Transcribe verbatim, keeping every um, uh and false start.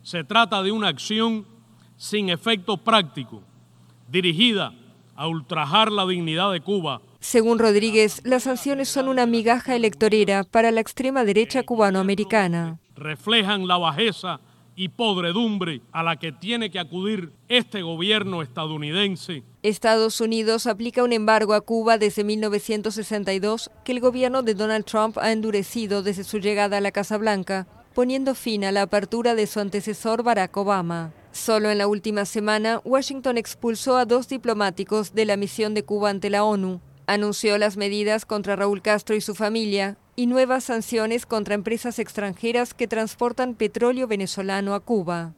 Se trata de una acción sin efecto práctico, dirigida a ultrajar la dignidad de Cuba. Según Rodríguez, las sanciones son una migaja electorera para la extrema derecha cubanoamericana. Reflejan la bajeza y podredumbre a la que tiene que acudir este gobierno estadounidense. Estados Unidos aplica un embargo a Cuba desde mil novecientos sesenta y dos que el gobierno de Donald Trump ha endurecido desde su llegada a la Casa Blanca, poniendo fin a la apertura de su antecesor Barack Obama. Solo en la última semana, Washington expulsó a dos diplomáticos de la misión de Cuba ante la ONU, anunció las medidas contra Raúl Castro y su familia y nuevas sanciones contra empresas extranjeras que transportan petróleo venezolano a Cuba.